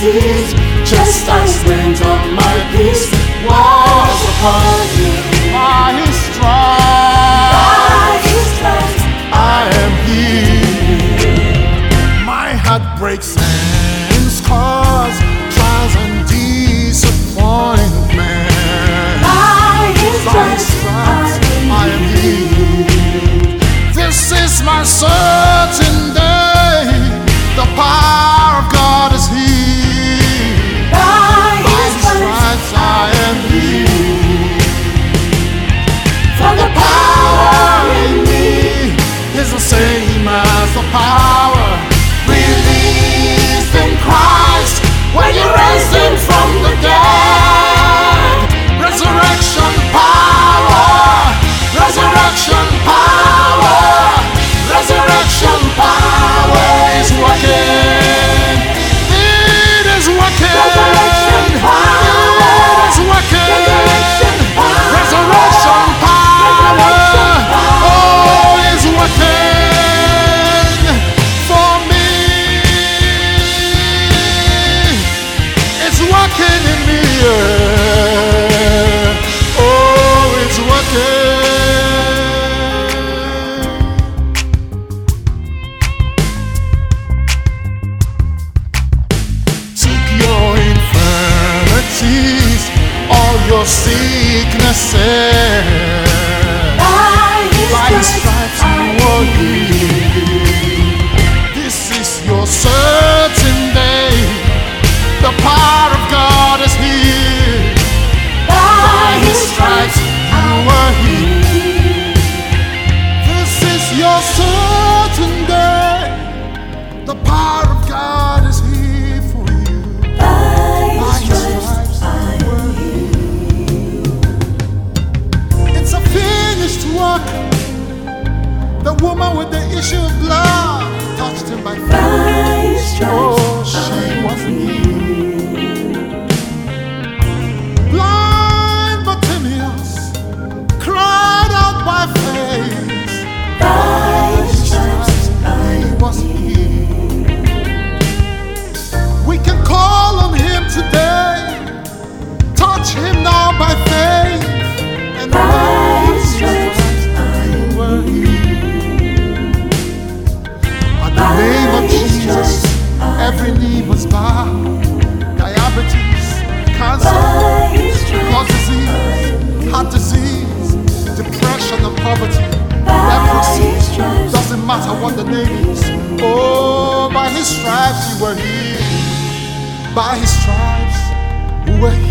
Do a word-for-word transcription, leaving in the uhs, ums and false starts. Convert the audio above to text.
infirmities. Chastisement of my peace was upon him. By his stripes, By his stripes I am healed. My heart breaks and scars, trials and disappointment. By his By his stripes stripes I am healed. This is my certain day. The power of God is here. By By his his stripes I am healed. For the power in me is the same as the power released in Christ when you raised him from the dead. Resurrection power, resurrection power, resurrection power is working. It is working. Resurrection power. It is working. Resurrection power. Resurrection power. Oh, it's working for me. It's working in me. Yeah. Oh, it's working. Took your infirmities, all your sicknesses. By By his his stripes stripes you were healed. This is your certain day. The power of God is here. By his stripes you were healed. This is your certain day. The power of God is here for you. By By his his stripes stripes you were healed. It's a finished work. The woman with the issue of blood touched him by faith. By his Oh, stripes she was healed. Blind Bartimaeus cried out by faith. By his stripes He was healed. We can call on him today. Touch him now by faith. And By his stripes you were healed. At the name of Jesus, every knee must bow. Diabetes, cancer, By his heart stripes disease, heart disease, depression and poverty, By leprosy. his stripes Doesn't matter what the name is. Oh, by his stripes you were healed. By his stripes we were healed.